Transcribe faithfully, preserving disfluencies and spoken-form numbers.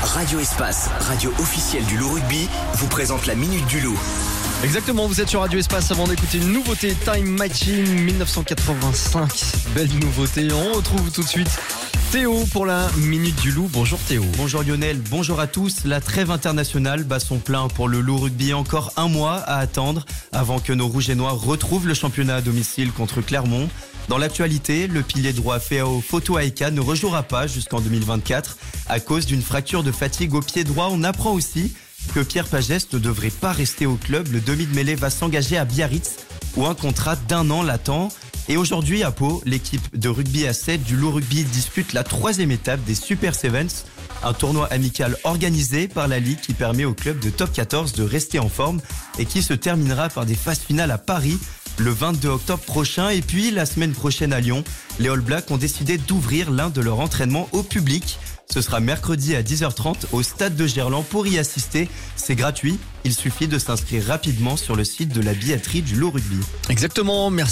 Radio Espace, radio officielle du Loup Rugby, vous présente la Minute du Loup. Exactement, vous êtes sur Radio Espace avant d'écouter une nouveauté Time Machine dix-neuf cent quatre-vingt-cinq. Belle nouveauté, on retrouve tout de suite Théo pour la Minute du Loup. Bonjour Théo. Bonjour Lionel, bonjour à tous. La trêve internationale bat son plein pour le Loup Rugby. Encore un mois à attendre avant que nos Rouges et Noirs retrouvent le championnat à domicile contre Clermont. Dans l'actualité, le pilier droit Feao Foto Aika ne rejouera pas jusqu'en deux mille vingt-quatre à cause d'une fracture de fatigue au pied droit. On apprend aussi que Pierre Pagès ne devrait pas rester au club. Le demi de mêlée va s'engager à Biarritz où un contrat d'un an l'attend. Et aujourd'hui à Pau, l'équipe de rugby à sept du Loup Rugby dispute la troisième étape des Super Sevens, un tournoi amical organisé par la Ligue qui permet au club de top quatorze de rester en forme et qui se terminera par des phases finales à Paris le vingt-deux octobre prochain. Et puis la semaine prochaine à Lyon, les All Blacks ont décidé d'ouvrir l'un de leurs entraînements au public. Ce sera mercredi à dix heures trente au stade de Gerland. Pour y assister, c'est gratuit. Il suffit de s'inscrire rapidement sur le site de la billetterie du Loup Rugby. Exactement, merci.